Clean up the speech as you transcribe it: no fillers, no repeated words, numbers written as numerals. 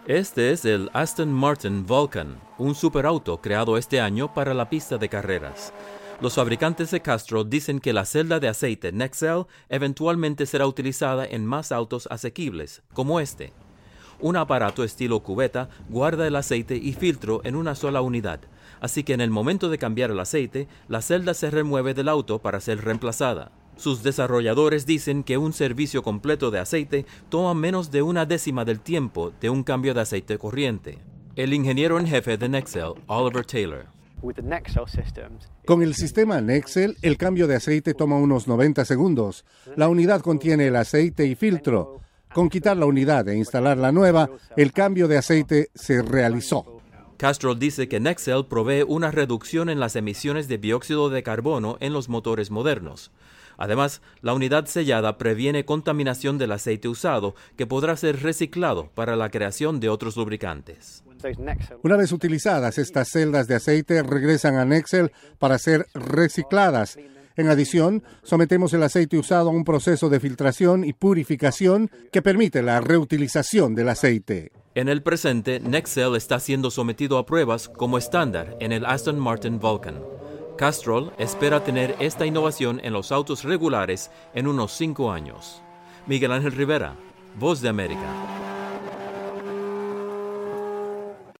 Este es el Aston Martin Vulcan, un superauto creado este año para la pista de carreras. Los fabricantes de Castrol dicen que la celda de aceite Nexel eventualmente será utilizada en más autos asequibles, como este. Un aparato estilo cubeta guarda el aceite y filtro en una sola unidad, así que en el momento de cambiar el aceite, la celda se remueve del auto para ser reemplazada. Sus desarrolladores dicen que un servicio completo de aceite toma menos de una décima del tiempo de un cambio de aceite corriente. El ingeniero en jefe de Nexel, Oliver Taylor. Con el sistema Nexel, el cambio de aceite toma unos 90 segundos. La unidad contiene el aceite y filtro. Con quitar la unidad e instalar la nueva, el cambio de aceite se realizó. Castrol dice que Nexel provee una reducción en las emisiones de dióxido de carbono en los motores modernos. Además, la unidad sellada previene contaminación del aceite usado, que podrá ser reciclado para la creación de otros lubricantes. Una vez utilizadas, estas celdas de aceite regresan a Nexel para ser recicladas. En adición, sometemos el aceite usado a un proceso de filtración y purificación que permite la reutilización del aceite. En el presente, Nexel está siendo sometido a pruebas como estándar en el Aston Martin Vulcan. Castrol espera tener esta innovación en los autos regulares en unos 5 años. Miguel Ángel Rivera, Voz de América.